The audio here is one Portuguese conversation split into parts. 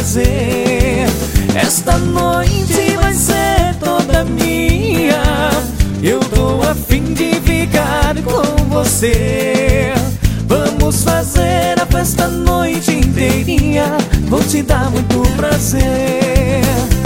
prazer. Esta noite vai ser toda minha. Eu tô a fim de ficar com você. Vamos fazer a festa a noite inteirinha. Vou te dar muito prazer.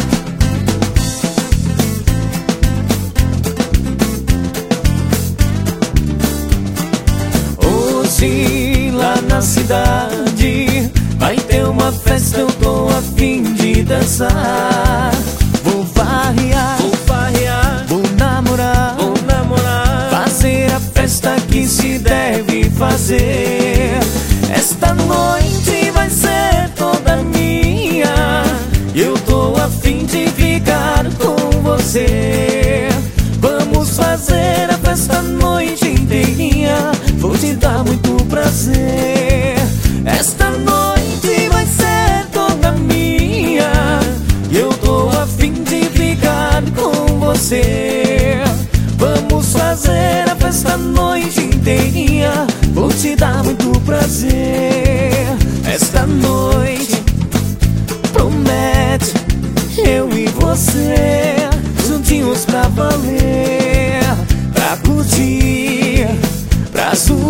Hoje lá na cidade vai ter uma festa, eu tô a fim de dançar. Vou farrear, vou namorar, fazer a festa que se deve fazer. Esta noite vai ser toda minha. Eu tô a fim de ficar com você. Vamos fazer a festa a noite inteirinha. Vou te dar muito prazer. Esta noite vai ser toda minha. Eu tô a fim de ficar com você. Vamos fazer a festa a noite inteirinha. Vou te dar muito prazer. Esta noite promete eu e você juntinhos pra valer, pra curtir, pra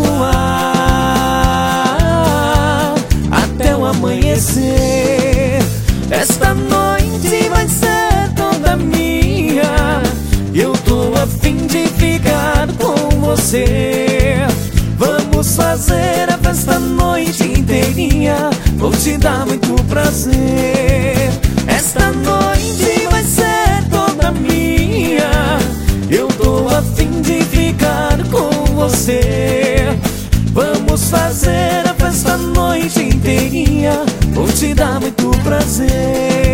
zoar até o amanhecer. Esta noite vai ser toda minha. Eu tô a fim de ficar com você. Vamos fazer a festa a noite inteirinha. Vou te dar muito prazer. Esta noite vai ser toda minha. Eu tô a fim de ficar com você. Vamos fazer a festa a noite inteirinha. Vou te dar muito prazer.